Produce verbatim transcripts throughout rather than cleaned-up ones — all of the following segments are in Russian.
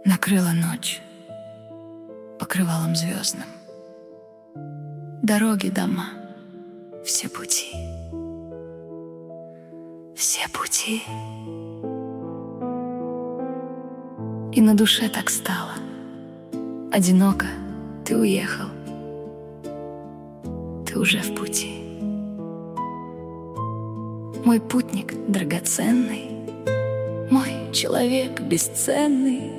Накрыла ночь покрывалом звездным. Дороги, дома, все пути, все пути. И на душе так стало. Одиноко ты уехал, ты уже в пути. Мой путник драгоценный, мой человек бесценный,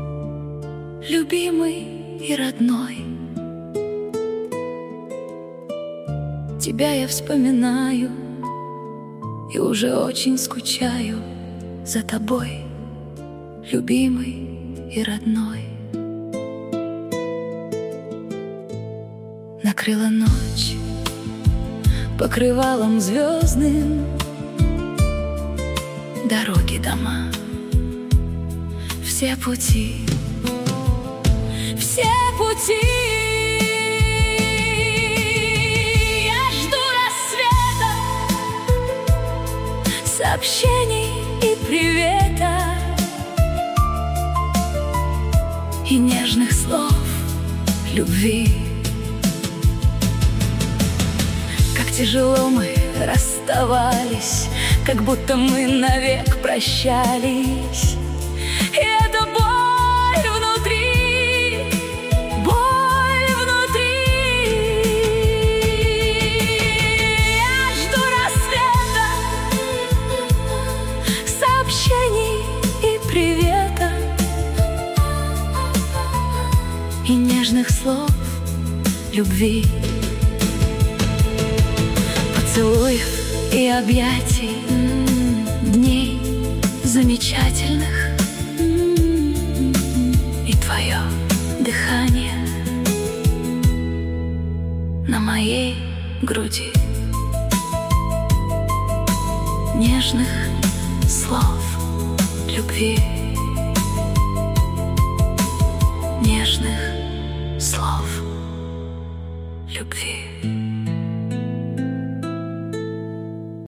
любимый и родной. Тебя я вспоминаю и уже очень скучаю за тобой, любимый и родной. Накрыла ночь покрывалом звездным. Дороги, дома, все пути, все пути. Я жду рассвета, сообщений и привета, и нежных слов любви. Как тяжело мы расставались, как будто мы навек прощались. И эта боль внутри, боль внутри. Я жду рассвета, сообщений и привета, и нежных слов любви, поцелуев и объятий, дней замечательных, и твое дыхание на моей груди, нежных слов любви, нежных слов любви.